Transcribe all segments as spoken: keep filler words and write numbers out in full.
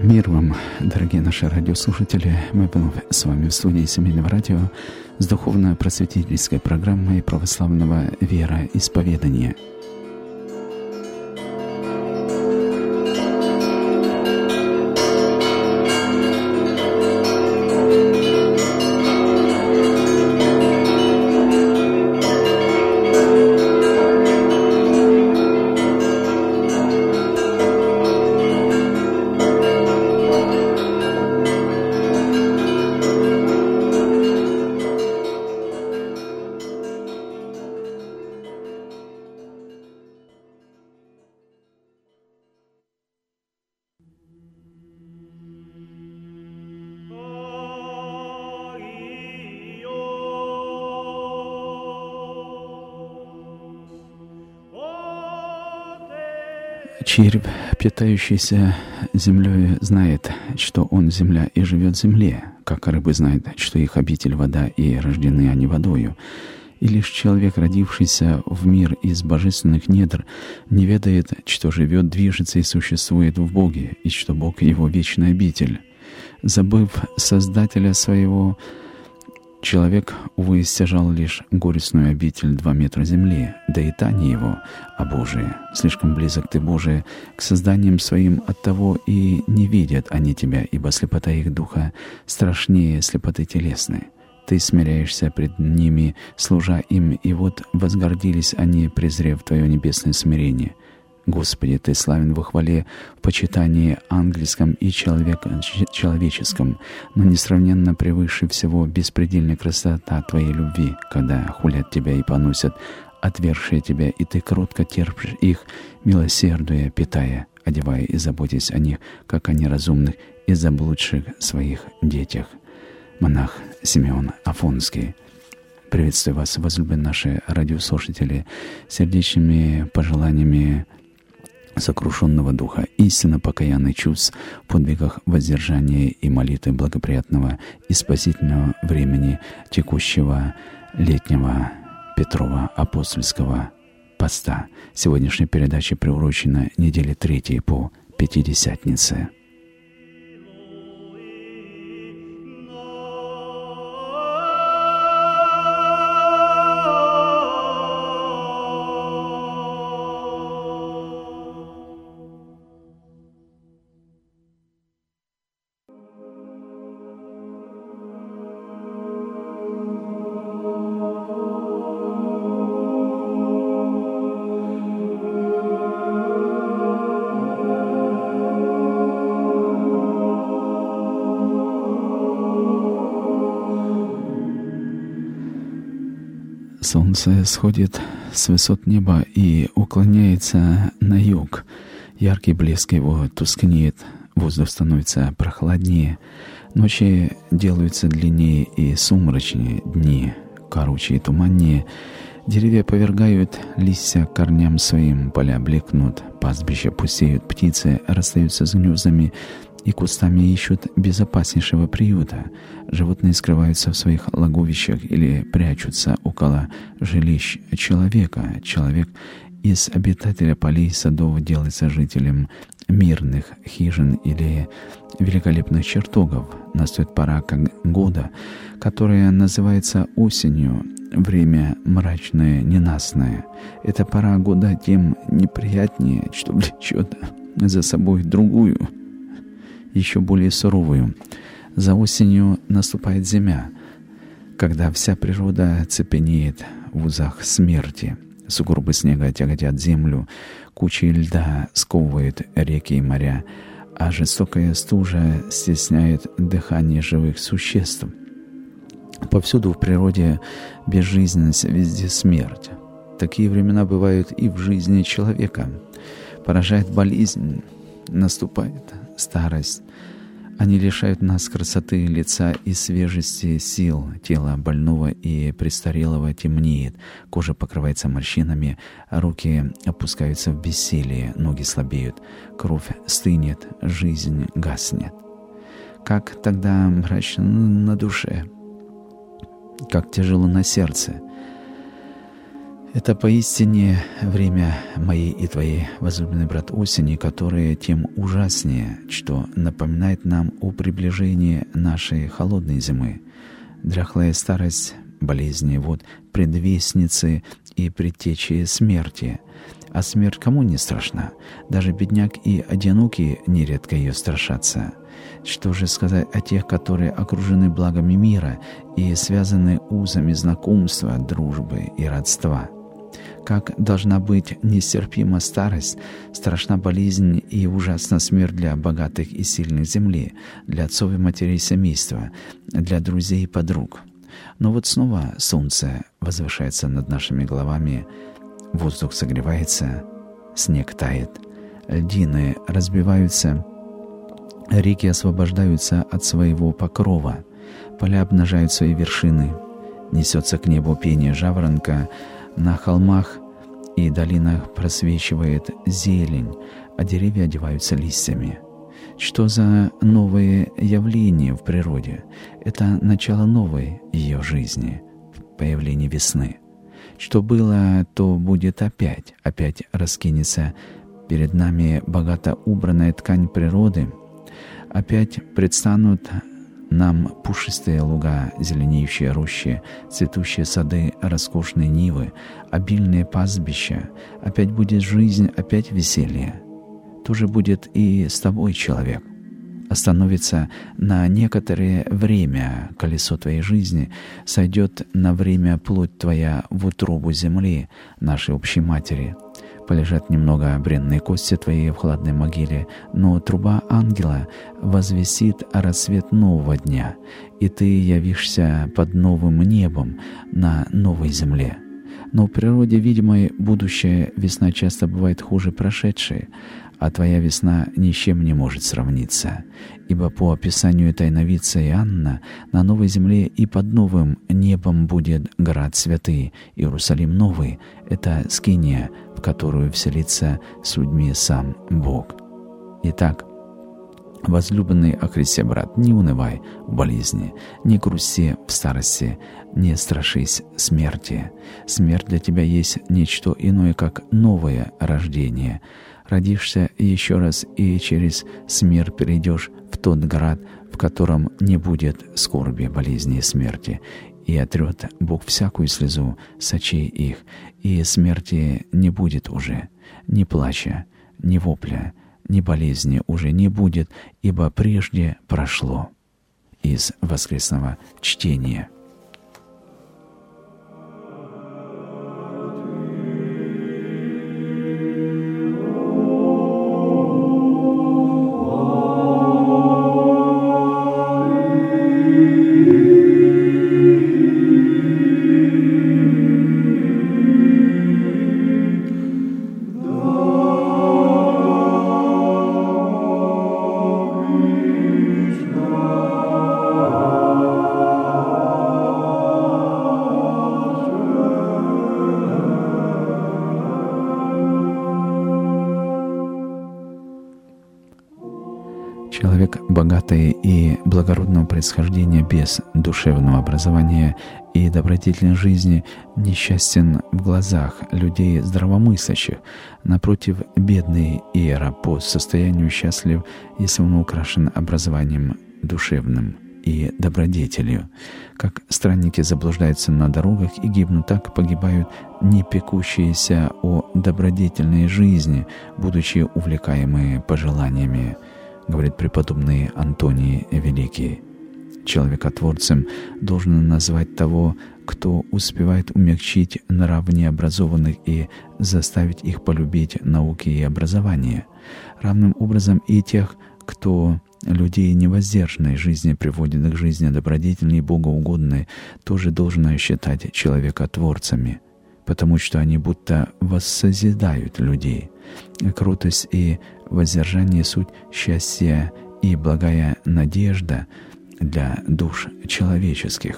Мир вам, дорогие наши радиослушатели. Мы вновь с вами в студии Семейного радио с духовно-просветительской программой православного вероисповедания. Червь, питающийся землей, знает, что он земля и живет в земле, как рыбы знают, что их обитель вода и рождены они водою. И лишь человек, родившийся в мир из божественных недр, не ведает, что живет, движется и существует в Боге, и что Бог — его вечный обитель. Забыв Создателя своего, человек, увы, стяжал лишь горестную обитель два метра земли, да и та не его, а Божия. Слишком близок ты, Божия, к созданиям своим, оттого и не видят они тебя, ибо слепота их духа страшнее слепоты телесной. Ты смиряешься пред ними, служа им, и вот возгордились они, презрев твое небесное смирение. Господи, Ты славен во хвале, в почитании ангельском и человек, человеческом, но несравненно превыше всего беспредельная красота Твоей любви, когда хулят Тебя и поносят, отвергшие Тебя, и Ты кротко терпишь их, милосердуя, питая, одевая и заботясь о них, как о неразумных и заблудших своих детях. Монах Симеон Афонский. Приветствую вас, возлюбленные наши радиослушатели, сердечными пожеланиями сокрушенного духа, истинно покаянных чувств, в подвигах воздержания и молитвы благоприятного и спасительного времени текущего летнего Петрова апостольского поста. Сегодняшняя передача приурочена неделе третьей по Пятидесятнице. Солнце сходит с высот неба и уклоняется на юг. Яркий блеск его тускнеет, воздух становится прохладнее, ночи делаются длиннее и сумрачнее, дни короче и туманнее. Деревья повергают листья корням своим, поля блекнут, пастбища пустеют, птицы расстаются с гнездами и кустами ищут безопаснейшего приюта. Животные скрываются в своих логовищах или прячутся около жилищ человека. Человек из обитателя полей и садов делается жителем мирных хижин или великолепных чертогов. Настает пора как года, которая называется осенью, время мрачное, ненастное. Эта пора года тем неприятнее, что влечет за собой другую, еще более суровую. За осенью наступает зима, когда вся природа цепенеет в узах смерти. Сугробы снега тяготят землю, кучи льда сковывают реки и моря, а жестокая стужа стесняет дыхание живых существ. Повсюду в природе безжизненность, везде смерть. Такие времена бывают и в жизни человека. Поражает болезнь, наступает старость. Они лишают нас красоты лица и свежести сил. Тело больного и престарелого темнеет, кожа покрывается морщинами, руки опускаются в бессилие, ноги слабеют, кровь стынет, жизнь гаснет. Как тогда мрачно на душе, как тяжело на сердце. Это поистине время моей и твоей, возлюбленный брат, осени, которое тем ужаснее, что напоминает нам о приближении нашей холодной зимы. Дряхлая старость, болезни, вот предвестницы и предтечи смерти. А смерть кому не страшна? Даже бедняк и одинокий нередко ее страшатся. Что же сказать о тех, которые окружены благами мира и связаны узами знакомства, дружбы и родства? Как должна быть нестерпима старость, страшна болезнь и ужасна смерть для богатых и сильных земли, для отцов и матерей семейства, для друзей и подруг. Но вот снова солнце возвышается над нашими головами, воздух согревается, снег тает, льдины разбиваются, реки освобождаются от своего покрова, поля обнажают свои вершины, несется к небу пение жаворонка, на холмах и долинах просвечивает зелень, а деревья одеваются листьями. Что за новые явления в природе? Это начало новой ее жизни, появление весны. Что было, то будет опять, опять раскинется перед нами богато убранная ткань природы, опять предстанут нам пушистые луга, зеленеющие рощи, цветущие сады, роскошные нивы, обильные пастбища. Опять будет жизнь, опять веселье. То же будет и с тобой, человек. Остановится на некоторое время колесо твоей жизни, сойдет на время плоть твоя в утробу земли, нашей общей матери. Полежат немного бренные кости твои в хладной могиле, но труба ангела возвестит рассвет нового дня, и ты явишься под новым небом на новой земле. Но в природе видимой будущая весна часто бывает хуже прошедшей, а твоя весна ни с чем не может сравниться. Ибо по описанию тайновидца Иоанна на новой земле и под новым небом будет град святый, Иерусалим новый, это скиния, в которую вселится с людьми сам Бог. Итак, возлюбленный о Христе брат, не унывай в болезни, не грусти в старости, не страшись смерти. Смерть для тебя есть нечто иное, как новое рождение. Родишься еще раз и через смерть перейдешь в тот град, в котором не будет скорби, болезни и смерти, и отрет Бог всякую слезу с очей их, и смерти не будет уже, ни плача, ни вопля, ни болезни уже не будет, ибо прежде прошло. Из воскресного чтения. Человек богатый и благородного происхождения без душевного образования и добродетельной жизни несчастен в глазах людей здравомыслящих. Напротив, бедный иеропот по состоянию счастлив, если он украшен образованием душевным и добродетелью. Как странники заблуждаются на дорогах и гибнут, так погибают не пекущиеся о добродетельной жизни, будучи увлекаемые пожеланиями, говорит преподобный Антоний Великий. Человекотворцем должен назвать того, кто успевает умягчить нрав необразованных и заставить их полюбить науки и образование. Равным образом и тех, кто людей невоздержанной жизни приводит к жизни добродетельной и богоугодной, тоже должно считать человекотворцами, потому что они будто воссозидают людей. Кротость и воздержание — суть счастья и благая надежда для душ человеческих.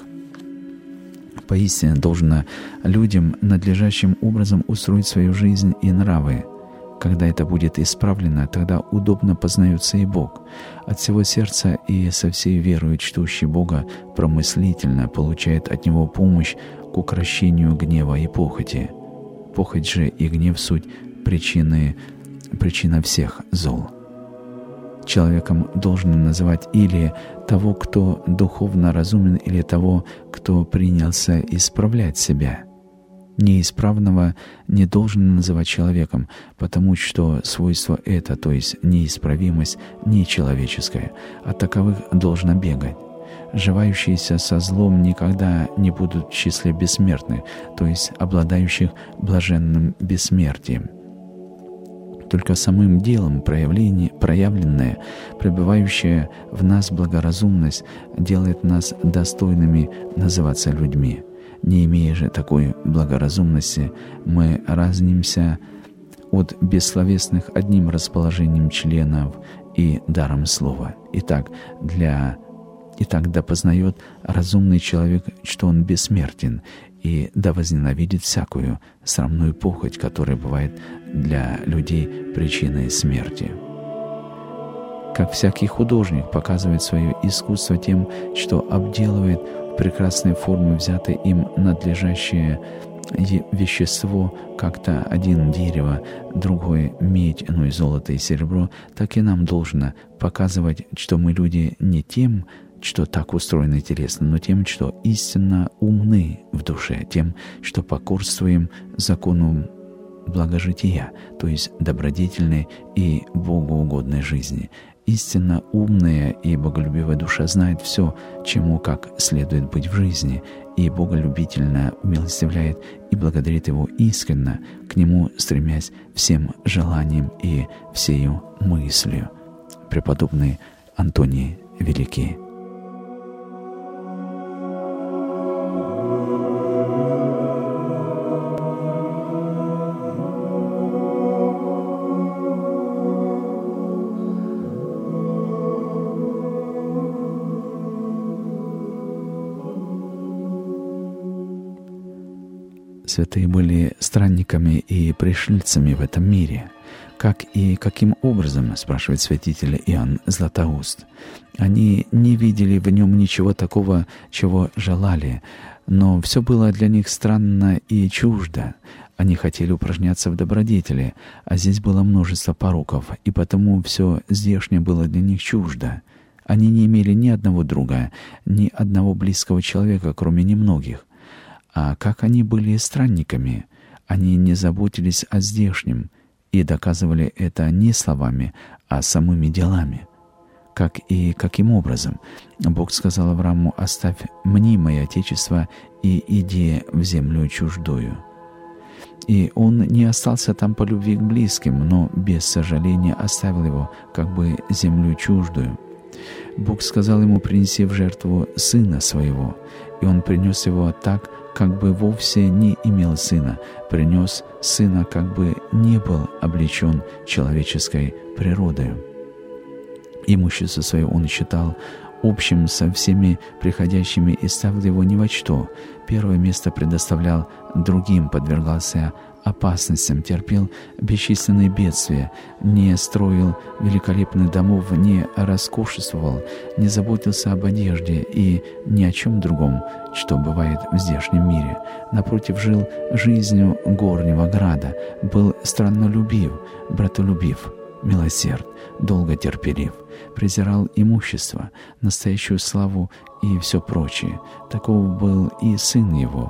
Поистине должно людям надлежащим образом устроить свою жизнь и нравы. Когда это будет исправлено, тогда удобно познается и Бог. От всего сердца и со всей верою чтущий Бога промыслительно получает от Него помощь к укрощению гнева и похоти. похоть же и гнев суть причины, причина всех зол. Человеком должен называть или того, кто духовно разумен, или того, кто принялся исправлять себя. Неисправного не должен называть человеком, потому что свойство это, то есть неисправимость, не человеческое, от таковых должно бегать. Живающиеся со злом никогда не будут в числе бессмертных, то есть обладающих блаженным бессмертием. Только самым делом проявление, проявленное, пребывающая в нас благоразумность, делает нас достойными называться людьми. Не имея же такой благоразумности, мы разнимся от бессловесных одним расположением членов и даром слова. Итак, для Итак, да познает разумный человек, что он бессмертен, и да возненавидит всякую срамную похоть, которая бывает для людей причиной смерти. Как всякий художник показывает свое искусство тем, что обделывает в прекрасной форме взятое им надлежащее вещество, как-то один дерево, другой медь, ну и золото и серебро, так и нам должно показывать, что мы люди не тем, что так устроено телесно, но тем, что истинно умны в душе, тем, что покорствуем закону благожития, то есть добродетельной и богоугодной жизни. Истинно умная и боголюбивая душа знает все, чему как следует быть в жизни, и боголюбительно умилостивляет и благодарит его искренно, к нему стремясь всем желанием и всею мыслью. Преподобный Антоний Великий. Святые были странниками и пришельцами в этом мире. Как и каким образом, спрашивает святитель Иоанн Златоуст. Они не видели в нем ничего такого, чего желали, но все было для них странно и чуждо. Они хотели упражняться в добродетели, а здесь было множество пороков, и потому все здешнее было для них чуждо. Они не имели ни одного друга, ни одного близкого человека, кроме немногих. А как они были странниками, они не заботились о здешнем и доказывали это не словами, а самыми делами. Как и каким образом? Бог сказал Аврааму: «Оставь мнимое отечество и иди в землю чуждую». И он не остался там по любви к близким, но без сожаления оставил его, как бы землю чуждую. Бог сказал ему: «Принеси в жертву сына своего», и он принес его так, как бы вовсе не имел сына, принес сына, как бы не был облечен человеческой природою. Имущество свое он считал общим со всеми приходящими и ставил его ни во что. Первое место предоставлял другим, подвергался опасностям, терпел бесчисленные бедствия, не строил великолепных домов, не роскошествовал, не заботился об одежде и ни о чем другом, что бывает в здешнем мире. Напротив, жил жизнью горнего града, был страннолюбив, братолюбив, милосерд, долготерпелив, презирал имущество, настоящую славу и все прочее. Таков был и сын его.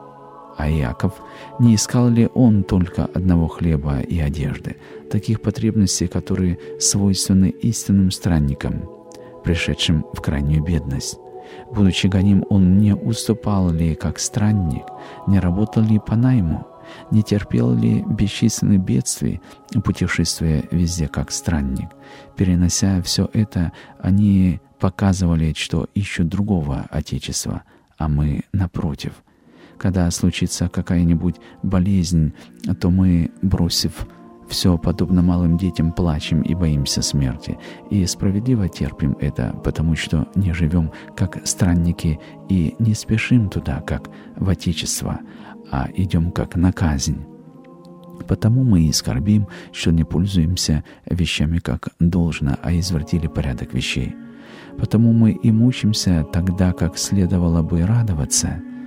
А Иаков, не искал ли он только одного хлеба и одежды, таких потребностей, которые свойственны истинным странникам, пришедшим в крайнюю бедность? Будучи гоним, он не уступал ли как странник, не работал ли по найму, не терпел ли бесчисленных бедствий, путешествуя везде как странник? Перенося все это, они показывали, что ищут другого отечества, а мы напротив. Когда случится какая-нибудь болезнь, то мы, бросив все, подобно малым детям, плачем и боимся смерти. И справедливо терпим это, потому что не живем как странники и не спешим туда, как в отечество, а идем как на казнь. Потому мы и скорбим, что не пользуемся вещами как должно, а извратили порядок вещей. Потому мы и мучимся тогда, как следовало бы радоваться.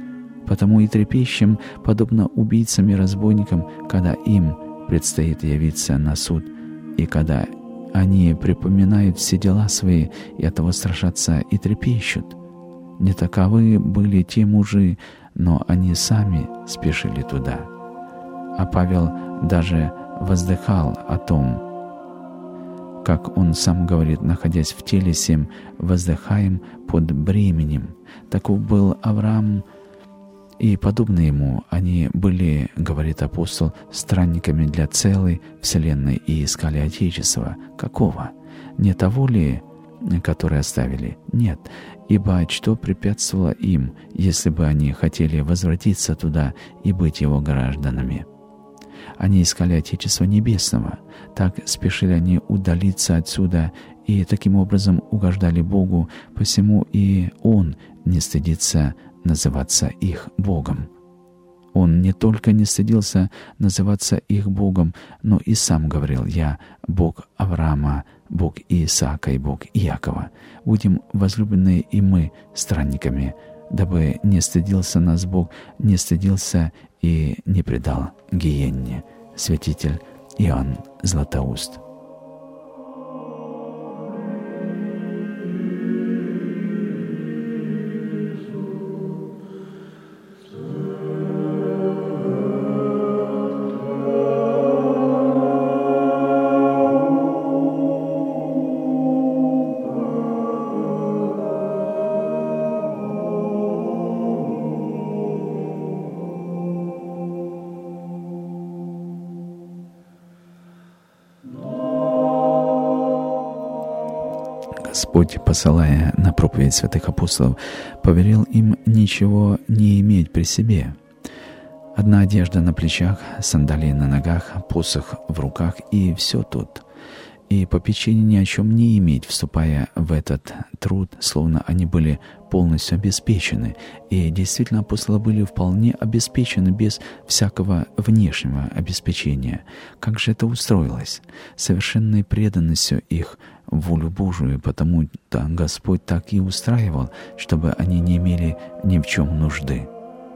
Потому и трепещем, подобно убийцам и разбойникам, когда им предстоит явиться на суд, и когда они припоминают все дела свои, и оттого страшатся и трепещут. Не таковы были те мужи, но они сами спешили туда. А Павел даже воздыхал о том, как он сам говорит, находясь в теле сем, воздыхаем под бременем. Таков был Авраам, и подобно ему они были, говорит апостол, странниками для целой вселенной и искали Отечества. Какого? Не того ли, которое оставили? Нет, ибо что препятствовало им, если бы они хотели возвратиться туда и быть его гражданами? Они искали Отечества Небесного, так спешили они удалиться отсюда и таким образом угождали Богу, посему и Он не стыдится называться их Богом. Он не только не стыдился называться их Богом, но и сам говорил: «Я Бог Авраама, Бог Исаака и Бог Иакова. Будем, возлюбленные, и мы странниками, дабы не стыдился нас Бог, не стыдился и не предал гиенне». Святитель Иоанн Златоуст. Господь, посылая на проповедь святых апостолов, повелел им ничего не иметь при себе. Одна одежда на плечах, сандалии на ногах, посох в руках, и все тут. И попечение ни о чем не иметь, вступая в этот труд, словно они были полностью обеспечены. И действительно, апостолы были вполне обеспечены без всякого внешнего обеспечения. Как же это устроилось? Совершенной преданностью их в волю Божию, потому-то Господь так и устраивал, чтобы они не имели ни в чем нужды.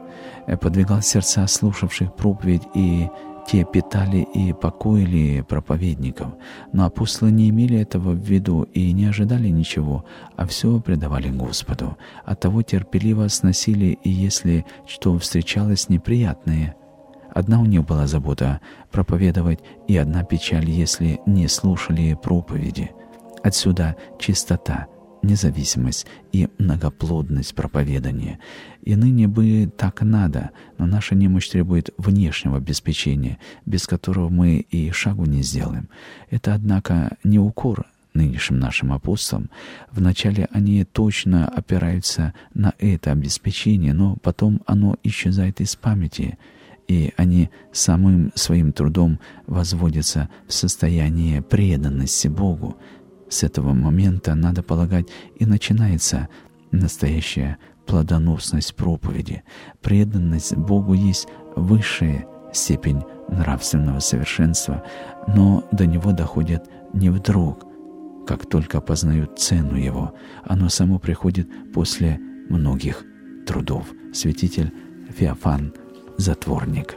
Подвигал сердца слушавших проповедь, и те питали и покоили проповедников. Но апостолы не имели этого в виду и не ожидали ничего, а все предавали Господу. Оттого терпеливо сносили, и если что встречалось неприятное, одна у них была забота — проповедовать, и одна печаль, если не слушали проповеди. Отсюда чистота, независимость и многоплодность проповедания. И ныне бы так надо, но наша немощь требует внешнего обеспечения, без которого мы и шагу не сделаем. Это, однако, не укор нынешним нашим апостолам. Вначале они точно опираются на это обеспечение, но потом оно исчезает из памяти, и они самым своим трудом возводятся в состояние преданности Богу. С этого момента, надо полагать, и начинается настоящая плодоносность проповеди. Преданность Богу есть высшая степень нравственного совершенства, но до него доходят не вдруг, как только познают цену его. Оно само приходит после многих трудов. Святитель Феофан Затворник.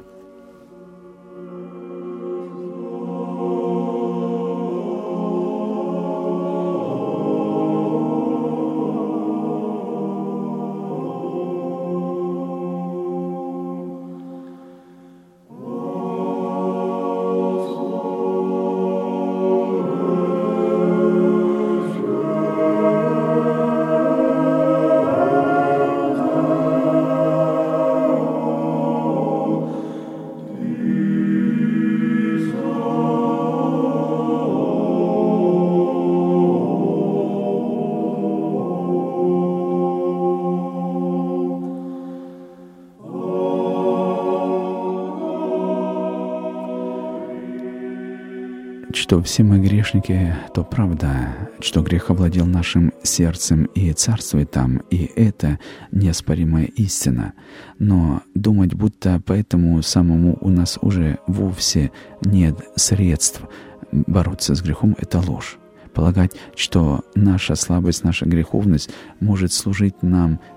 Что все мы грешники, то правда, что грех овладел нашим сердцем и царствует там, и это неоспоримая истина. Но думать, будто поэтому самому у нас уже вовсе нет средств бороться с грехом, это ложь. Полагать, что наша слабость, наша греховность может служить нам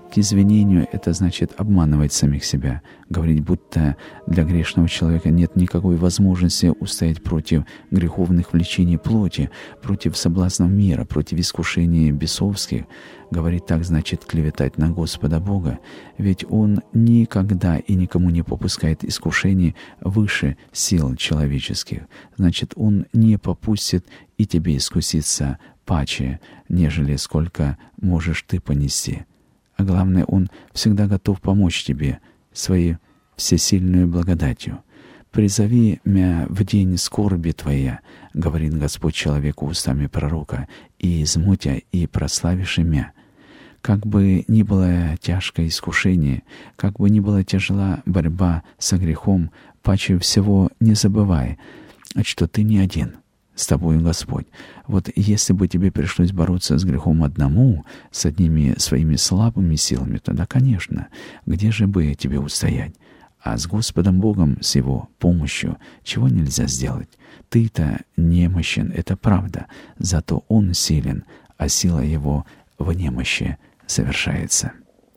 к извинению — это значит обманывать самих себя, говорить, будто для грешного человека нет никакой возможности устоять против греховных влечений плоти, против соблазнов мира, против искушений бесовских. Говорить так значит клеветать на Господа Бога, ведь Он никогда и никому не попускает искушений выше сил человеческих. Значит, Он не попустит и тебе искуситься паче, нежели сколько можешь ты понести. А главное, Он всегда готов помочь тебе своей всесильной благодатью. «Призови мя в день скорби твоя, — говорит Господь человеку устами пророка, — и измутя, и прославишь имя». Как бы ни было тяжкое искушение, как бы ни была тяжела борьба со грехом, паче всего не забывай, что ты не один. С тобою Господь. Вот если бы тебе пришлось бороться с грехом одному, с одними своими слабыми силами, тогда, конечно, где же бы тебе устоять? А с Господом Богом, с Его помощью, чего нельзя сделать? Ты-то немощен, это правда, зато Он силен, а сила Его в немощи совершается.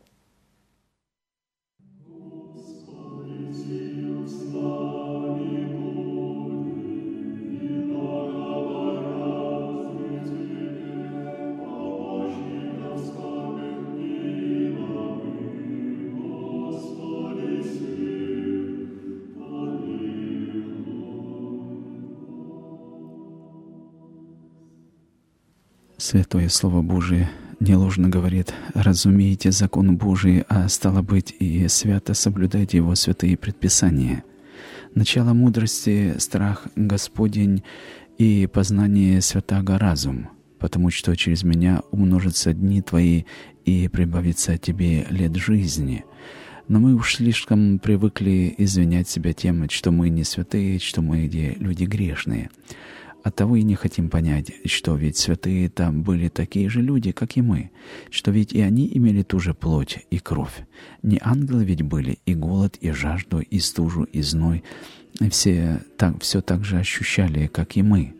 Святое Слово Божие неложно говорит: «Разумеете закон Божий, а стало быть, и свято соблюдайте Его святые предписания». Начало мудрости — страх Господень, и познание святаго разум, потому что через меня умножатся дни твои, и прибавится тебе лет жизни. Но мы уж слишком привыкли извинять себя тем, что мы не святые, что мы люди грешные. Оттого и не хотим понять, что ведь святые-то были такие же люди, как и мы, что ведь и они имели ту же плоть и кровь. Не ангелы ведь были, и голод, и жажду, и стужу, и зной. Все так, все так же ощущали, как и мы.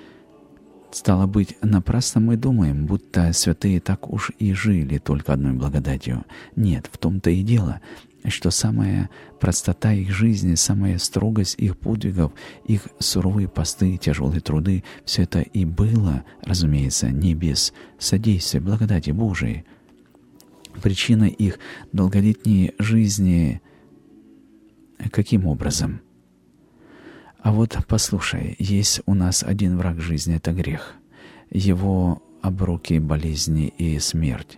Стало быть, напрасно мы думаем, будто святые так уж и жили только одной благодатью. Нет, в том-то и дело, что самая простота их жизни, самая строгость их подвигов, их суровые посты, тяжелые труды — все это и было, разумеется, не без содействия благодати Божией. Причина их долголетней жизни каким образом? А вот послушай, есть у нас один враг жизни — это грех, его оброки, болезни и смерть.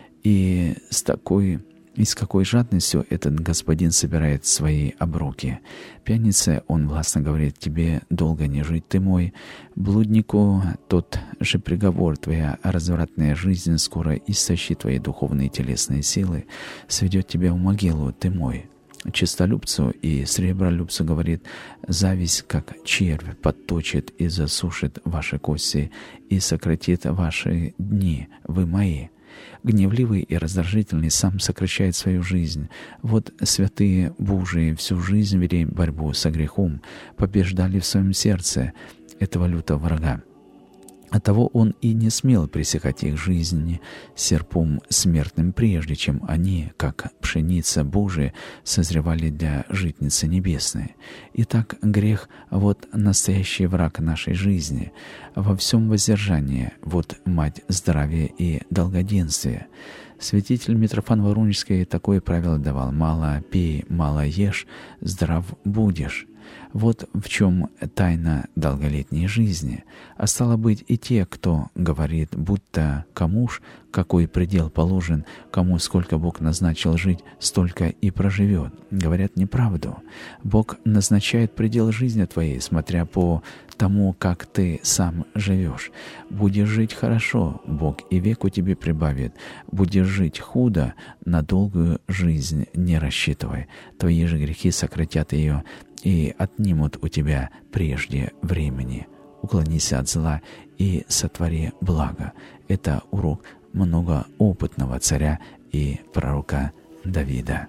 И с такой И с какой жадностью этот господин собирает свои оброки. Пьянице он властно говорит: «Тебе долго не жить, ты мой». Блуднику тот же приговор: «Твоя развратная жизнь скоро истощит твои духовные и телесные силы, сведет тебя в могилу, ты мой». Честолюбцу и сребролюбцу говорит: «Зависть, как червь, подточит и засушит ваши кости и сократит ваши дни, вы мои». Гневливый и раздражительный сам сокращает свою жизнь. Вот святые Божии всю жизнь вели борьбу со грехом, побеждали в своем сердце этого лютого врага. Оттого он и не смел пресекать их жизни серпом смертным, прежде чем они, как пшеница Божия, созревали для житницы небесной. Итак, грех — вот настоящий враг нашей жизни. Во всем воздержании — вот мать здравия и долгоденствия. Святитель Митрофан Воронежский такое правило давал: «Мало пей, мало ешь, здрав будешь». Вот в чем тайна долголетней жизни. А стало быть, и те, кто говорит, будто кому ж какой предел положен, кому сколько Бог назначил жить, столько и проживет, говорят неправду. Бог назначает предел жизни твоей, смотря по тому, как ты сам живешь. Будешь жить хорошо, Бог и веку тебе прибавит. Будешь жить худо, на долгую жизнь не рассчитывай. Твои же грехи сократят ее и отнимут у тебя прежде времени. Уклонись от зла и сотвори благо. Это урок многоопытного царя и пророка Давида.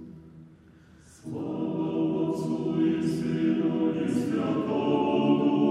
Слава Отцу и Сыну и Святому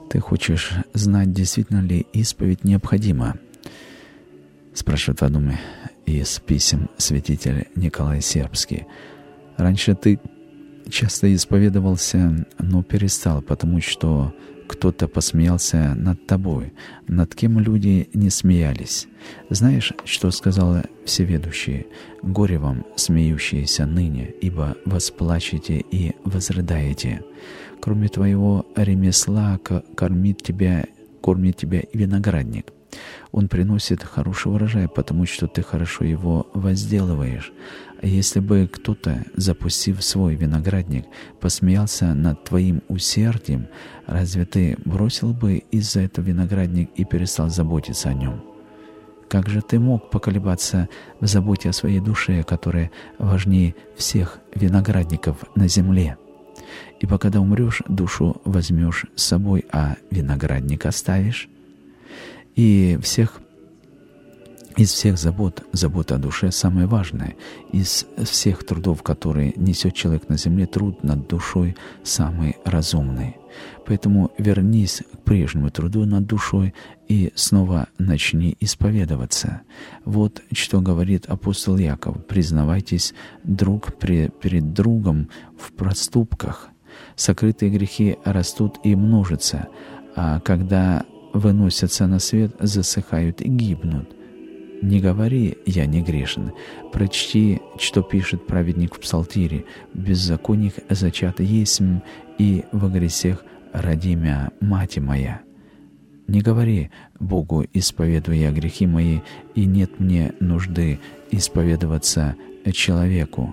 Ты хочешь знать, действительно ли исповедь необходима? Спрашивает в одном из писем святитель Николай Сербский. Раньше ты часто исповедовался, но перестал, потому что кто-то посмеялся над тобой, над кем люди не смеялись. Знаешь, что сказал Всеведущий? «Горе вам, смеющиеся ныне, ибо восплачете и возрыдаете. Кроме твоего ремесла кормит тебя, кормит тебя и виноградник. Он приносит хороший урожай, потому что ты хорошо его возделываешь. А если бы кто-то, запустив свой виноградник, посмеялся над твоим усердием, разве ты бросил бы из-за этого виноградник и перестал заботиться о нем? Как же ты мог поколебаться в заботе о своей душе, которая важнее всех виноградников на земле? Ибо когда умрешь, душу возьмешь с собой, а виноградник оставишь. И всех, из всех забот, забота о душе самое важное. Из всех трудов, которые несет человек на земле, труд над душой самый разумный. Поэтому вернись к прежнему труду над душой и снова начни исповедоваться. Вот что говорит апостол Яков: признавайтесь друг перед другом в проступках. Сокрытые грехи растут и множатся, а когда выносятся на свет, засыхают и гибнут. Не говори «я не грешен». Прочти, что пишет праведник в Псалтире: «Беззаконник зачат есмь, и во гресех родимя мати моя». Не говори Богу: «Исповедую я грехи мои, и нет мне нужды исповедоваться человеку».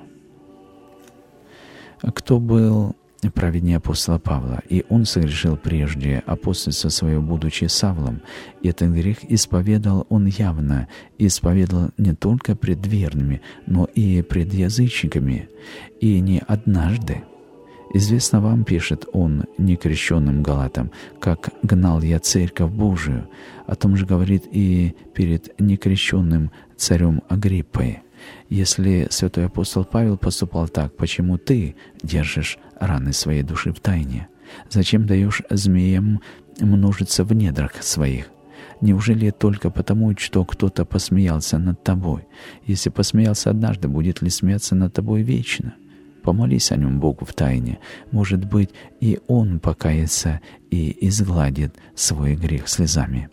Кто был праведнее апостола Павла, и он согрешил прежде апостольства своего, будучи Савлом. И этот грех исповедал он явно, исповедал не только пред верными, но и пред язычниками, и не однажды. «Известно вам, — пишет он некрещенным галатам, — как гнал я церковь Божию». О том же говорит и перед некрещенным царем Агриппой. Если святой апостол Павел поступал так, почему ты держишь раны своей души в тайне? Зачем даешь змеям множиться в недрах своих? Неужели только потому, что кто-то посмеялся над тобой? Если посмеялся однажды, будет ли смеяться над тобой вечно? Помолись о нем Богу в тайне. Может быть, и он покается и изгладит свой грех слезами.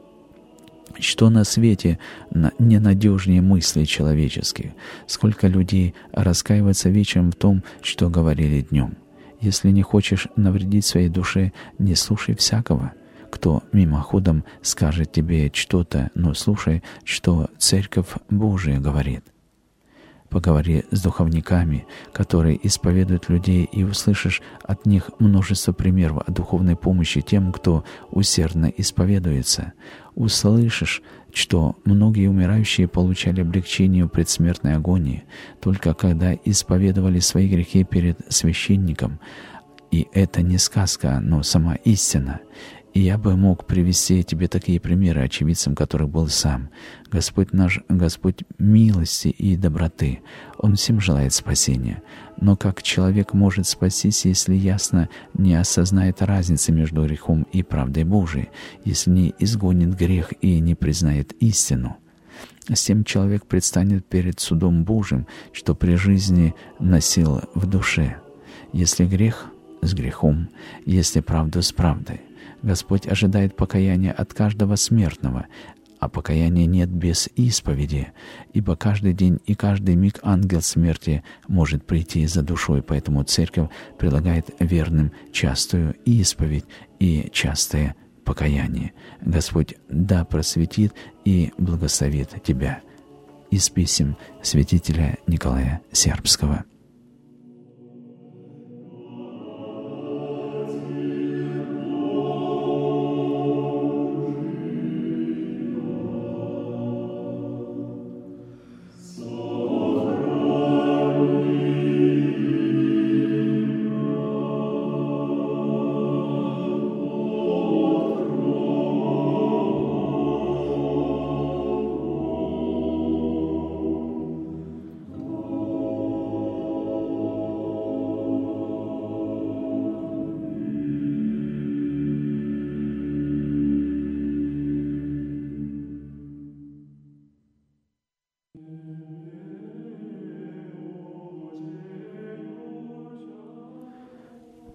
Что на свете ненадежнее мыслей человеческих? Сколько людей раскаиваются вечером в том, что говорили днем? Если не хочешь навредить своей душе, не слушай всякого, кто мимоходом скажет тебе что-то, но слушай, что Церковь Божия говорит. Поговори с духовниками, которые исповедуют людей, и услышишь от них множество примеров о духовной помощи тем, кто усердно исповедуется. Услышишь, что многие умирающие получали облегчение в предсмертной агонии, только когда исповедовали свои грехи перед священником. И это не сказка, но сама истина. И я бы мог привести тебе такие примеры, очевидцем которых был сам. Господь наш, Господь милости и доброты. Он всем желает спасения. Но как человек может спастись, если ясно не осознает разницы между грехом и правдой Божией, если не изгонит грех и не признает истину? С тем человек предстанет перед судом Божьим, что при жизни носил в душе. Если грех — с грехом, если правду — с правдой. Господь ожидает покаяния от каждого смертного, а покаяния нет без исповеди, ибо каждый день и каждый миг ангел смерти может прийти за душой, поэтому Церковь предлагает верным частую исповедь и частое покаяние. Господь да просветит и благословит тебя. Из писем святителя Николая Сербского.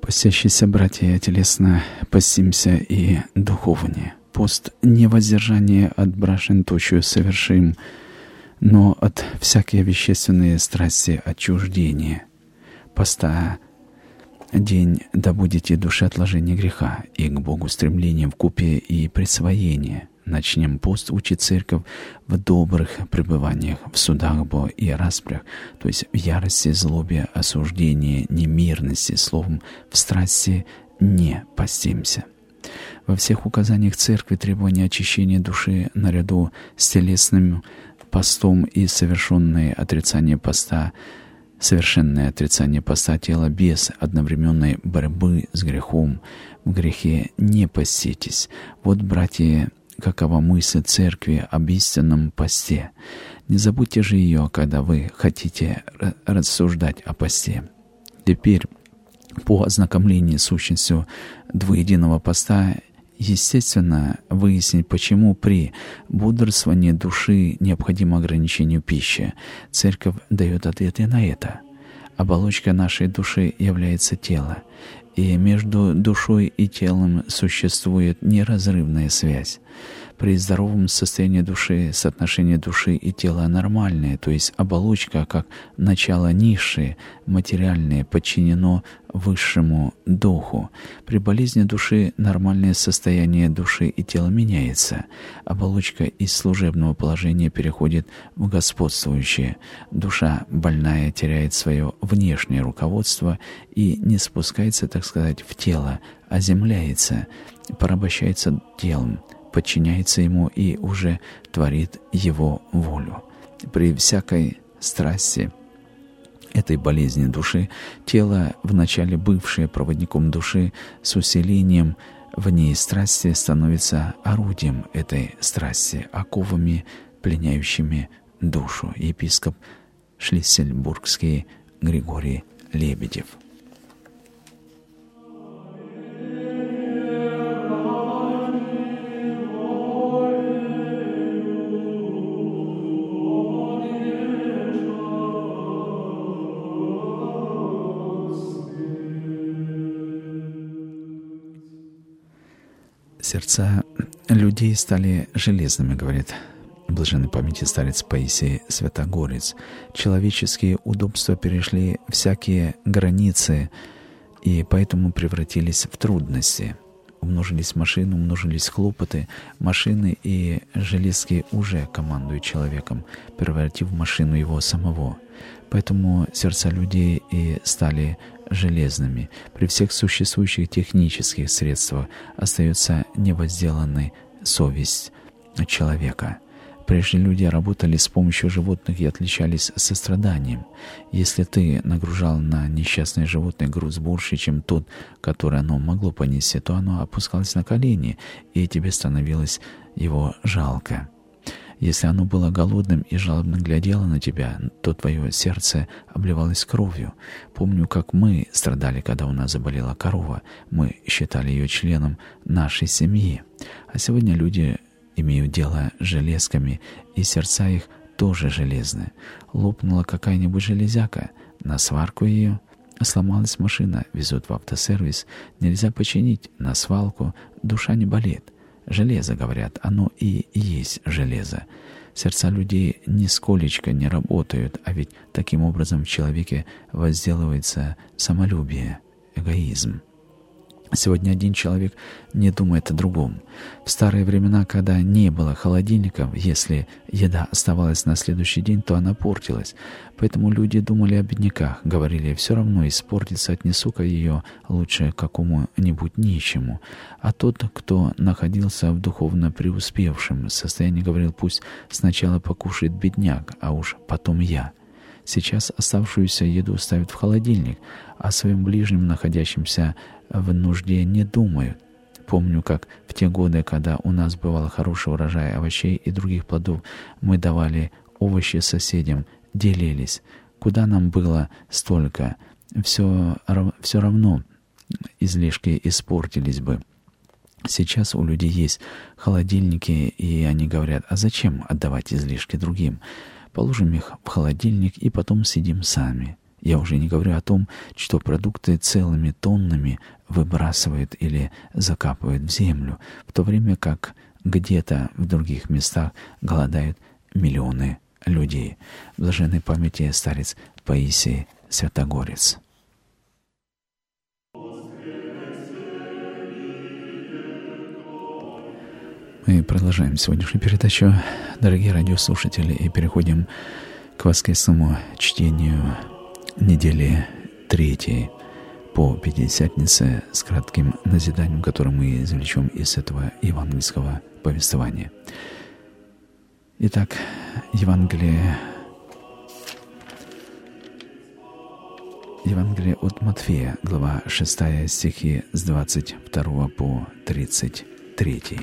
Постящиеся братья, телесно постимся и духовнее. Пост не воздержание от брашен тощую совершим, но от всякие вещественные страсти отчуждения. Поста день да будете душе отложение греха и к Богу стремление вкупе и присвоение. Начнем пост, учит церковь в добрых пребываниях, в судах бо и распрях, то есть в ярости, злобе, осуждении, немирности, словом, в страсти не постимся. Во всех указаниях церкви требования очищения души наряду с телесным постом и совершенное отрицание поста, совершенное отрицание поста тела без одновременной борьбы с грехом. В грехе не поститесь. Вот, братья, какова мысль церкви об истинном посте. Не забудьте же ее, когда вы хотите рассуждать о посте. Теперь, по ознакомлению с сущностью двуединого поста, естественно, выяснить, почему при бодрствовании души необходимо ограничение пищи. Церковь дает ответы на это. Оболочка нашей души является тело, и между душой и телом существует неразрывная связь. При здоровом состоянии души соотношение души и тела нормальное, то есть оболочка, как начало низшее, материальное, подчинено высшему духу. При болезни души нормальное состояние души и тела меняется. Оболочка из служебного положения переходит в господствующее. Душа больная теряет свое внешнее руководство и не спускается, так сказать, в тело, а земляется, порабощается телом, подчиняется ему и уже творит его волю. При всякой страсти этой болезни души тело, вначале бывшее проводником души, с усилением в ней страсти становится орудием этой страсти, оковами, пленяющими душу. Епископ Шлиссельбургский Григорий Лебедев. Сердца людей стали железными, говорит блаженной памяти старец Паисий Святогорец. Человеческие удобства перешли всякие границы и поэтому превратились в трудности. Умножились машины, умножились хлопоты. Машины и железки уже командуют человеком, превратив машину его самого. Поэтому сердца людей и стали железными. При всех существующих технических средствах остается невозделанной совесть человека. Прежде люди работали с помощью животных и отличались состраданием. Если ты нагружал на несчастное животное груз больше, чем тот, который оно могло понести, то оно опускалось на колени, и тебе становилось его жалко. Если оно было голодным и жалобно глядело на тебя, то твое сердце обливалось кровью. Помню, как мы страдали, когда у нас заболела корова. Мы считали ее членом нашей семьи. А сегодня люди имеют дело с железками, и сердца их тоже железные. Лопнула какая-нибудь железяка, на сварку ее, сломалась машина, везут в автосервис, нельзя починить, на свалку, душа не болит. Железо, говорят, оно и есть железо. Сердца людей нисколечко не работают, а ведь таким образом в человеке возделывается самолюбие, эгоизм. Сегодня один человек не думает о другом. В старые времена, когда не было холодильников, если еда оставалась на следующий день, то она портилась. Поэтому люди думали о бедняках, говорили, все равно испортится, отнесу-ка ее лучше какому-нибудь нищему. А тот, кто находился в духовно преуспевшем состоянии, говорил, пусть сначала покушает бедняк, а уж потом я. Сейчас оставшуюся еду ставят в холодильник, а о своем ближнем, находящемся в нужде, не думают. Помню, как в те годы, когда у нас бывало хороший урожай овощей и других плодов, мы давали овощи соседям, делились. Куда нам было столько? Все, все равно излишки испортились бы. Сейчас у людей есть холодильники, и они говорят, а зачем отдавать излишки другим? Положим их в холодильник и потом съедим сами. Я уже не говорю о том, что продукты целыми тоннами выбрасывают или закапывают в землю, в то время как где-то в других местах голодают миллионы людей. В блаженной памяти старец Паисий Святогорец. Мы продолжаем сегодняшнюю передачу, дорогие радиослушатели, и переходим к воскресному чтению недели третьей по Пятидесятнице с кратким назиданием, которое мы извлечем из этого евангельского повествования. Итак, Евангелие, Евангелие от Матфея, глава шестая, стихи с двадцать второго по тридцать третий.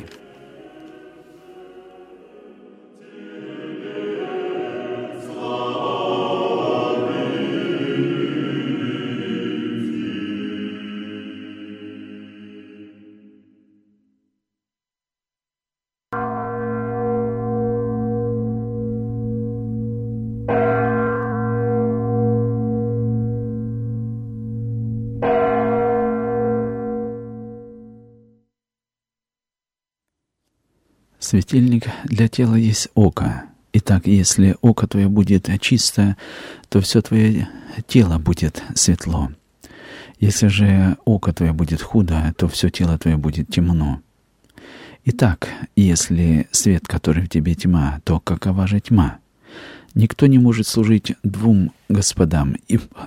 Светильник для тела есть око. Итак, если око твое будет чисто, то все твое тело будет светло. Если же око твое будет худо, то все тело твое будет темно. Итак, если свет, который в тебе тьма, то какова же тьма? Никто не может служить двум господам,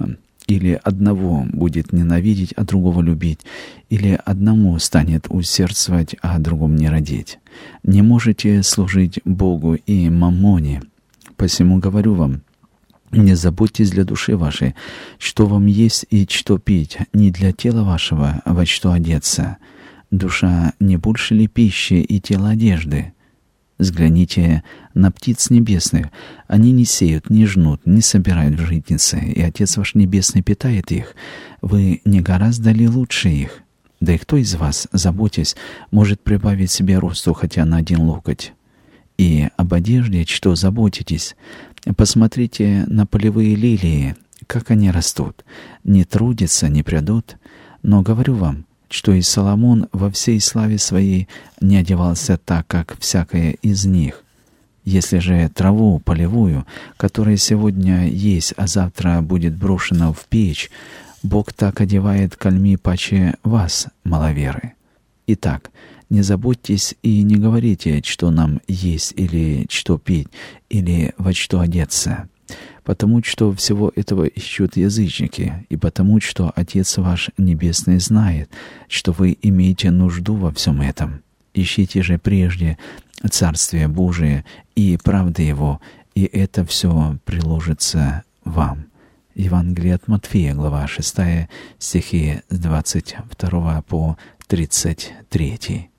или одного будет ненавидеть, а другого любить, или одному станет усердствовать, а другому не родить. Не можете служить Богу и маммоне. Посему говорю вам, не заботьтесь для души вашей, что вам есть и что пить, не для тела вашего, во что одеться. Душа не больше ли пищи и тело одежды? Взгляните на птиц небесных. Они не сеют, не жнут, не собирают в житницы, и Отец ваш Небесный питает их. Вы не гораздо ли лучше их? Да и кто из вас, заботясь, может прибавить себе росту хотя на один локоть? И об одежде, что заботитесь? Посмотрите на полевые лилии, как они растут. Не трудятся, не прядут. Но говорю вам, что и Соломон во всей славе своей не одевался так, как всякая из них. Если же траву полевую, которая сегодня есть, а завтра будет брошена в печь, Бог так одевает кальми паче вас, маловеры. Итак, не заботьтесь и не говорите, что нам есть или что пить, или во что одеться. Потому что всего этого ищут язычники, и потому что Отец ваш Небесный знает, что вы имеете нужду во всем этом. Ищите же прежде Царствие Божие и правды Его, и это все приложится вам. Евангелие от Матфея, глава шестая, стихи с двадцать второго по тридцать третий.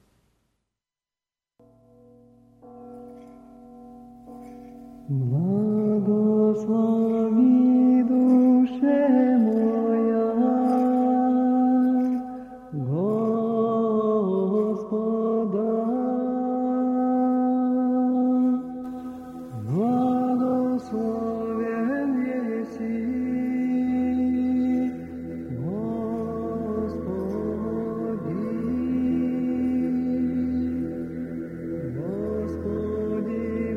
Благослови душе моя Господа, благословен еси Господи, Господи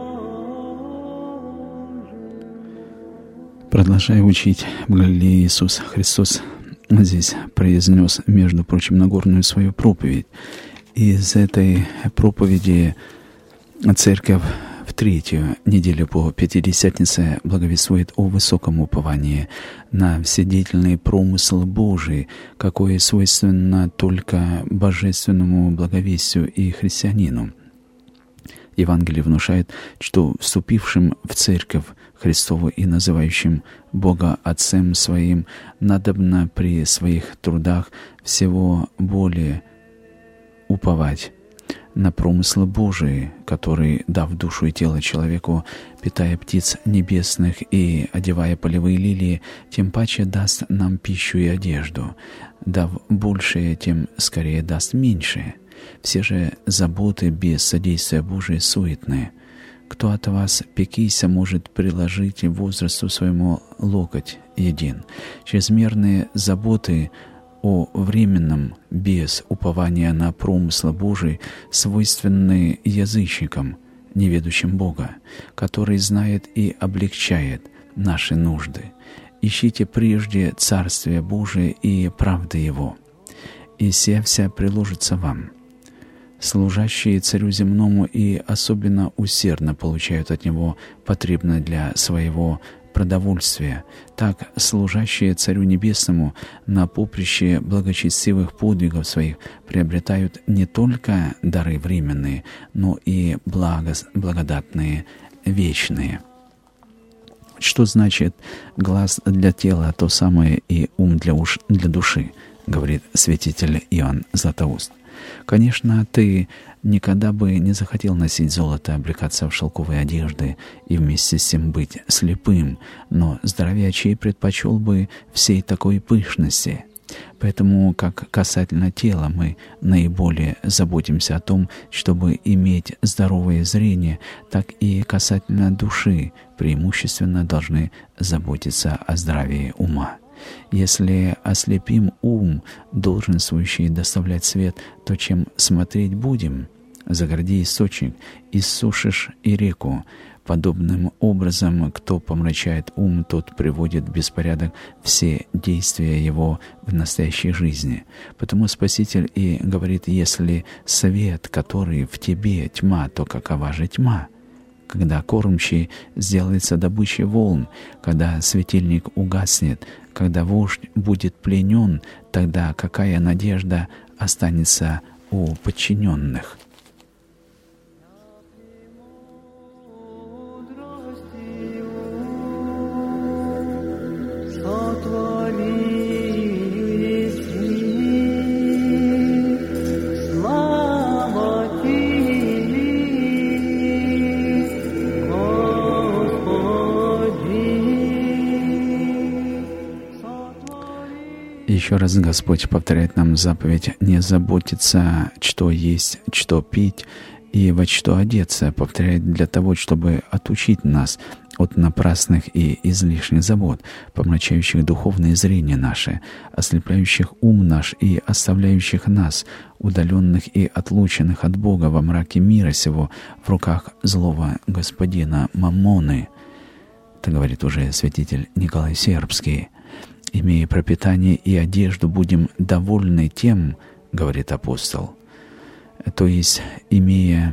Боже. Продолжая учить в Галилее, Иисус Христос здесь произнес, между прочим, Нагорную свою проповедь. Из этой проповеди Церковь в третью неделю по Пятидесятнице благовествует о высоком уповании на вседеятельный промысл Божий, какое свойственно только божественному благовестию и христианину. Евангелие внушает, что вступившим в Церковь Христову и называющим Бога Отцем Своим надобно при своих трудах всего более уповать на промыслы Божии, который, дав душу и тело человеку, питая птиц небесных и одевая полевые лилии, тем паче даст нам пищу и одежду. Дав большее, тем скорее даст меньшее. Все же заботы без содействия Божия суетны. кто от вас пекися может приложить возрасту своему локоть един. Чрезмерные заботы о временном без упования на промысла Божий свойственны язычникам, неведущим Бога, который знает и облегчает наши нужды. Ищите прежде Царствие Божие и правды Его, и сия вся приложится вам. Служащие царю земному и особенно усердно получают от него потребное для своего продовольствия, так служащие царю небесному на поприще благочестивых подвигов своих приобретают не только дары временные, но и благо, благодатные вечные. Что значит глаз для тела, то самое и ум для, уш, для души, говорит святитель Иоанн Златоуст. Конечно, ты никогда бы не захотел носить золото, облекаться в шелковые одежды и вместе с тем быть слепым, но здоровячий предпочел бы всей такой пышности. Поэтому, как касательно тела, мы наиболее заботимся о том, чтобы иметь здоровое зрение, так и касательно души преимущественно должны заботиться о здравии ума. Если ослепим ум, долженствующий доставлять свет, то чем смотреть будем? Загорди источник, иссушишь и реку. Подобным образом, кто помрачает ум, тот приводит в беспорядок все действия его в настоящей жизни. Потому Спаситель и говорит: если свет, который в тебе тьма, то какова же тьма? Когда кормчий сделается добычей волн, когда светильник угаснет, когда вождь будет пленен, тогда какая надежда останется у подчиненных? Еще раз Господь повторяет нам заповедь не заботиться, что есть, что пить и во что одеться, повторяет для того, чтобы отучить нас от напрасных и излишних забот, помрачающих духовное зрение наше, ослепляющих ум наш и оставляющих нас, удаленных и отлученных от Бога во мраке мира сего, в руках злого господина Маммоны. Это говорит уже святитель Николай Сербский. Имея пропитание и одежду, будем довольны тем, говорит апостол, то есть имея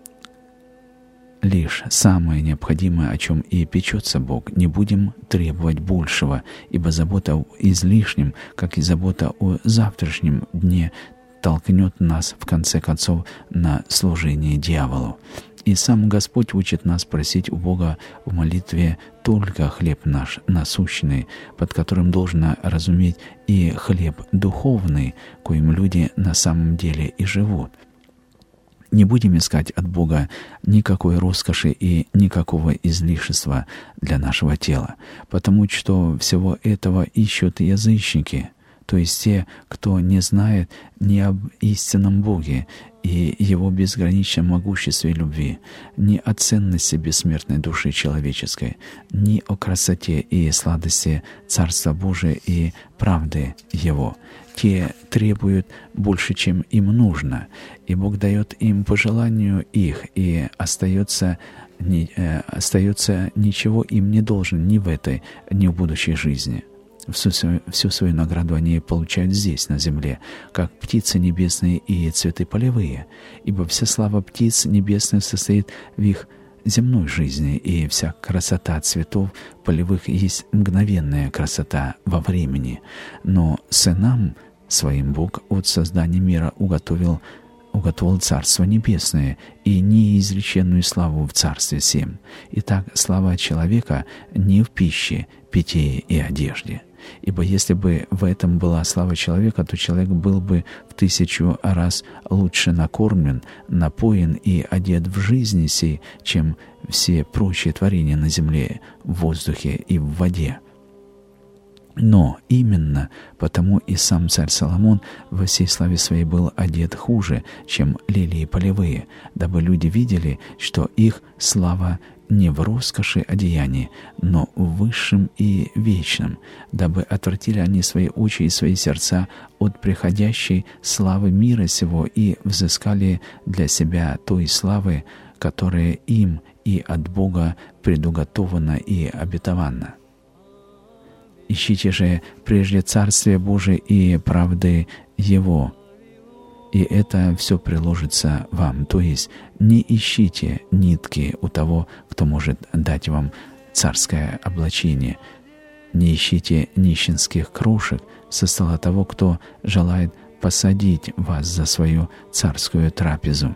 лишь самое необходимое, о чем и печется Бог, не будем требовать большего, ибо забота о излишнем, как и забота о завтрашнем дне, толкнет нас, в конце концов, на служение дьяволу. И сам Господь учит нас просить у Бога в молитве только хлеб наш насущный, под которым должно разуметь и хлеб духовный, коим люди на самом деле и живут. Не будем искать от Бога никакой роскоши и никакого излишества для нашего тела, потому что всего этого ищут язычники, то есть те, кто не знает ни об истинном Боге и Его безграничном могуществе и любви, ни о ценности бессмертной души человеческой, ни о красоте и сладости Царства Божия и правды Его. Те требуют больше, чем им нужно, и Бог дает им по желанию их, и остается, не, э, остается ничего им не должен ни в этой, ни в будущей жизни. Всю свою, всю свою награду они получают здесь, на земле, как птицы небесные и цветы полевые, ибо вся слава птиц небесных состоит в их земной жизни, и вся красота цветов полевых есть мгновенная красота во времени. Но сынам своим Бог от создания мира уготовил, уготовил Царство Небесное и неизреченную славу в Царстве сем. Итак, слава человека не в пище, питье и одежде. Ибо если бы в этом была слава человека, то человек был бы в тысячу раз лучше накормлен, напоен и одет в жизни сей, чем все прочие творения на земле, в воздухе и в воде. Но именно потому и сам царь Соломон во всей славе своей был одет хуже, чем лилии полевые, дабы люди видели, что их слава не в роскоши одеяния, но в высшем и вечном, дабы отвратили они свои очи и свои сердца от приходящей славы мира сего и взыскали для себя той славы, которая им и от Бога предуготована и обетована. Ищите же прежде Царствие Божие и правды Его, и это все приложится вам. То есть не ищите нитки у того, кто может дать вам царское облачение. Не ищите нищенских крошек со стола того, кто желает посадить вас за свою царскую трапезу.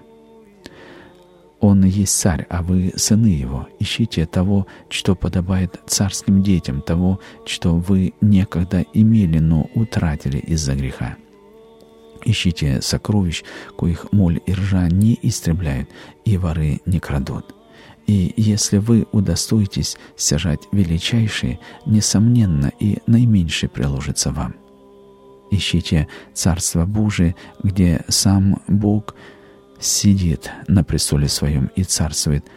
Он есть царь, а вы сыны его. Ищите того, что подобает царским детям, того, что вы некогда имели, но утратили из-за греха. Ищите сокровищ, коих моль и ржа не истребляют, и воры не крадут. И если вы удостоитесь стяжать величайшие, несомненно, и наименьшее приложится вам. Ищите Царство Божие, где сам Бог сидит на престоле своем и царствует,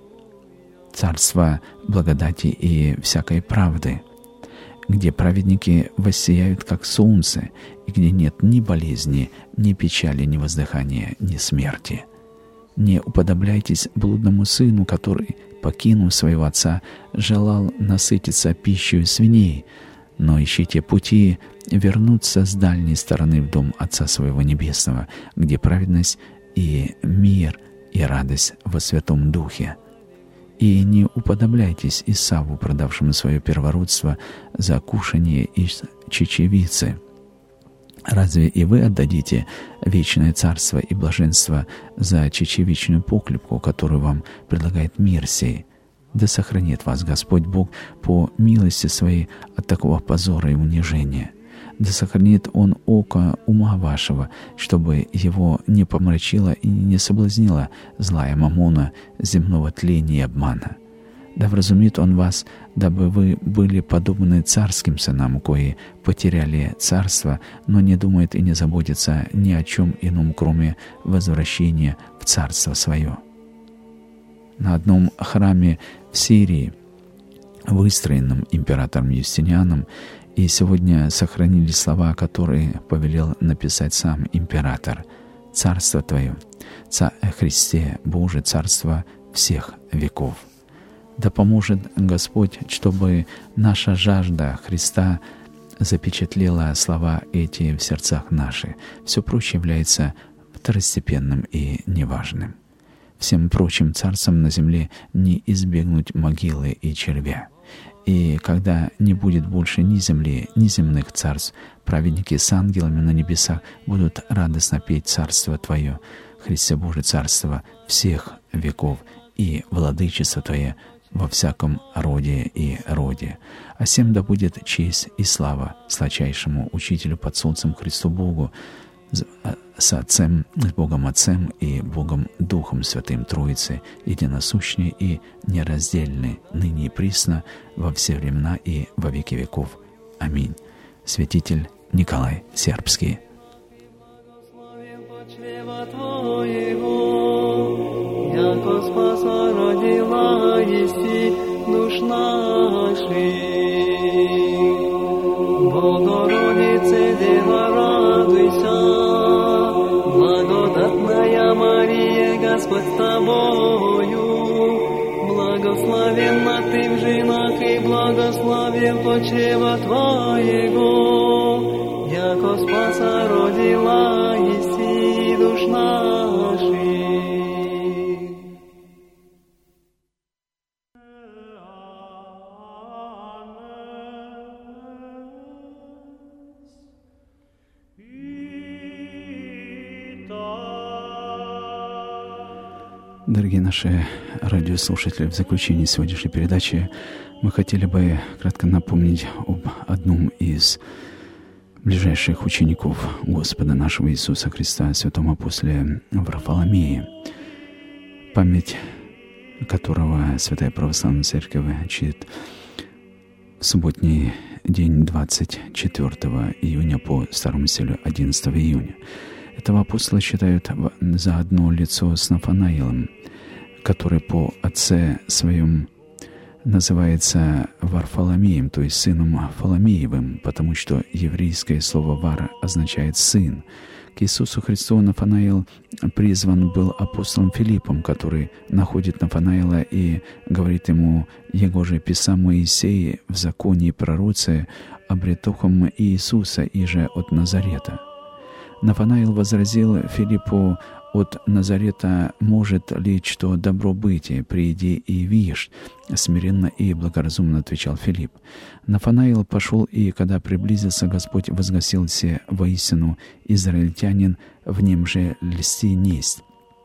царство благодати и всякой правды, где праведники воссияют, как солнце, и где нет ни болезни, ни печали, ни воздыхания, ни смерти. Не уподобляйтесь блудному сыну, который, покинув своего отца, желал насытиться пищей свиней, но ищите пути вернуться с дальней стороны в дом Отца своего Небесного, где праведность и мир, и радость во Святом Духе. И не уподобляйтесь Исаву, продавшему свое первородство за кушание из чечевицы. Разве и вы отдадите вечное царство и блаженство за чечевичную поклепку, которую вам предлагает мир сей? Да сохранит вас Господь Бог по милости своей от такого позора и унижения. Да сохранит Он око ума вашего, чтобы его не помрачило и не соблазнила злая мамона земного тления и обмана. Да вразумит Он вас, дабы вы были подобны царским сынам, кои потеряли царство, но не думают и не заботятся ни о чем ином, кроме возвращения в царство свое. На одном храме в Сирии, выстроенном императором Юстинианом, и сегодня сохранились слова, которые повелел написать сам император. «Царство Твое, Ца Христе, Боже, Царство всех веков». Да поможет Господь, чтобы наша жажда Христа запечатлела слова эти в сердцах наших. Все прочее является второстепенным и неважным. Всем прочим царствам на земле не избегнуть могилы и червя. И когда не будет больше ни земли, ни земных царств, праведники с ангелами на небесах будут радостно петь Царство Твое, Христе Божие, Царство всех веков и владычество Твое во всяком роде и роде. А всем да будет честь и слава сладчайшему Учителю под солнцем Христу Богу, с Отцем, с Богом Отцем и Богом Духом Святым Троицы, единосущные и нераздельны, ныне и присно, во все времена и во веки веков. Аминь. Святитель Николай Сербский. Яко спаса родила еси душ наших. Богородице, Дева, радуйся, благодатная Мария, Господь с тобою. Благословенна ты в женах, и благословен почева Твоего. Яко спаса родила еси душ наших. Дорогие наши радиослушатели, в заключении сегодняшней передачи мы хотели бы кратко напомнить об одном из ближайших учеников Господа нашего Иисуса Христа, святом апостоле Варфоломее, память которого Святая Православная Церковь чтит в субботний день двадцать четвёртого июня по старому стилю одиннадцатого июня. Этого апостола считают за одно лицо с Нафанаилом, который по отце своем называется Варфоломеем, то есть сыном Фоломеевым, потому что еврейское слово «вар» означает «сын». К Иисусу Христу Нафанаил призван был апостолом Филиппом, который находит Нафанаила и говорит ему: «Его же писа Моисей в законе и пророце обретохом Иисуса, иже от Назарета». Нафанаил возразил Филиппу: «От Назарета может ли что добро быть? Приди и видишь». Смиренно и благоразумно отвечал Филипп. Нафанаил пошел, и когда приблизился, Господь возгласился: «Воистину, израильтянин, в нем же льсти несть».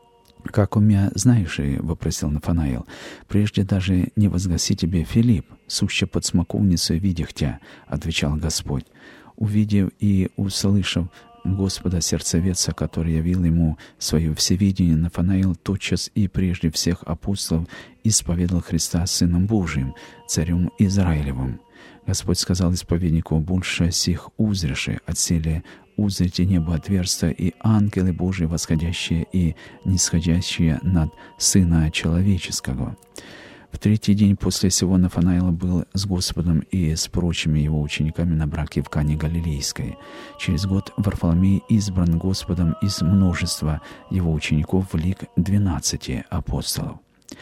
«Как умя знаешь и?» — вопросил Нафанаил. «Прежде даже не возгласи тебе Филипп, суще под смоковницей видях тя», — отвечал Господь. Увидев и услышав Господа сердцевеца, который явил ему свое всевидение, Нафанаил тотчас и прежде всех апостолов исповедал Христа Сыном Божиим, Царем Израилевым. Господь сказал исповеднику: «Больше сих узреши, отселе узрите небо отверсто, и ангелы Божии, восходящие и нисходящие над Сына Человеческого». В третий день после сего Нафанаил был с Господом и с прочими его учениками на браке в Кане Галилейской. Через год Варфоломей избран Господом из множества его учеников в лик двенадцати апостолов.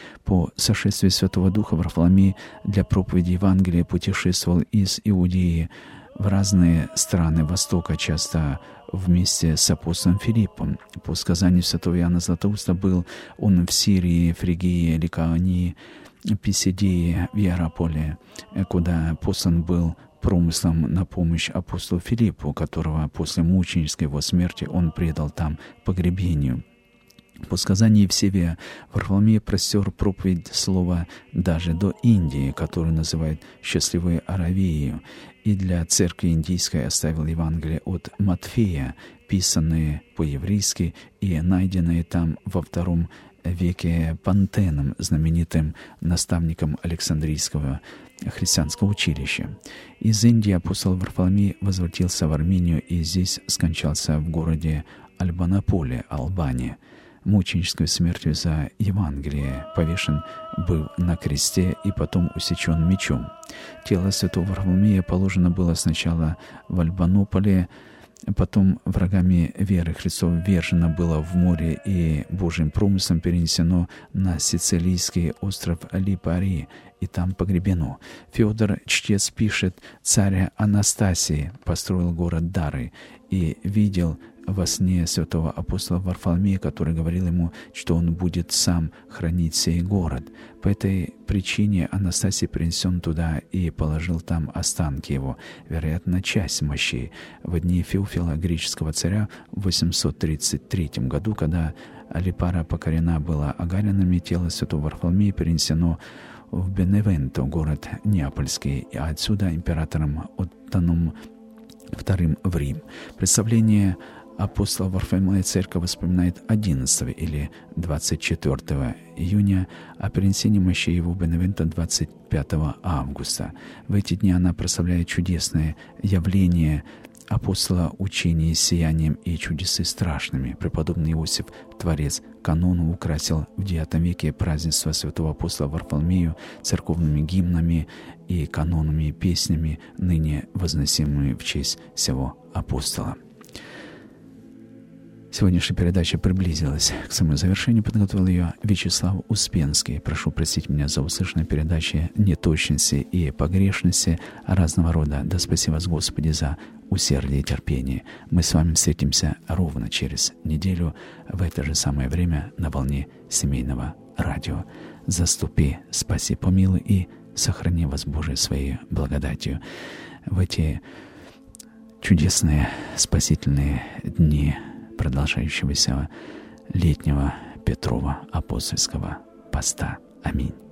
По сошествии Святого Духа Варфоломей для проповеди Евангелия путешествовал из Иудеи в разные страны Востока, часто вместе с апостолом Филиппом. По сказанию святого Иоанна Златоуста был он в Сирии, Фригии, Ликаонии, Писидии, в Иераполе, куда послан был промыслом на помощь апостолу Филиппу, которого после мученической его смерти он предал там погребению. По сказанию Евсевия, Варфоломей простер проповедь слова даже до Индии, которую называют «счастливой Аравией», и для церкви индийской оставил Евангелие от Матфея, писанные по-еврейски и найденные там во втором веке Пантеном, знаменитым наставником Александрийского христианского училища. Из Индии апостол Варфоломей возвратился в Армению и здесь скончался в городе Альбанаполе, Албания. Мученической смертью за Евангелие повешен был на кресте и потом усечен мечом. Тело святого Варфоломея положено было сначала в Альбанополе, потом врагами веры Христовой ввержено было в море и Божьим промыслом перенесено на Сицилийский остров Липари и там погребено. Феодор Чтец пишет: «Царь Анастасий построил город Дары и видел во сне святого апостола Варфоломея, который говорил ему, что он будет сам хранить сей город. По этой причине Анастасий принесен туда и положил там останки его, вероятно, часть мощей. В дни Феофила, греческого царя, в восемьсот тридцать третьем году, когда Липара покорена была агарянами, тело святого Варфоломея перенесено в Беневенто, город Неапольский, а отсюда императором Оттоном вторым в Рим». Представление апостола Варфоломея церковь вспоминает одиннадцатого или двадцать четвёртого июня, а перенесение мощей его в Беневенто двадцать пятого августа. В эти дни она прославляет чудесное явление апостола учения сиянием и чудесы страшными. Преподобный Иосиф, творец канона, украсил в девятом веке празднество святого апостола Варфоломею церковными гимнами и канонами и песнями, ныне возносимыми в честь сего апостола. Сегодняшняя передача приблизилась к своему завершению. Подготовил ее Вячеслав Успенский. Прошу простить меня за услышанные передачи неточности и погрешности разного рода. Да спаси вас, Господи, за усердие и терпение. Мы с вами встретимся ровно через неделю в это же самое время на волне семейного радио. Заступи, спаси, помилуй и сохрани вас, Боже, своей благодатью. В эти чудесные спасительные дни продолжающегося летнего Петрова апостольского поста. Аминь.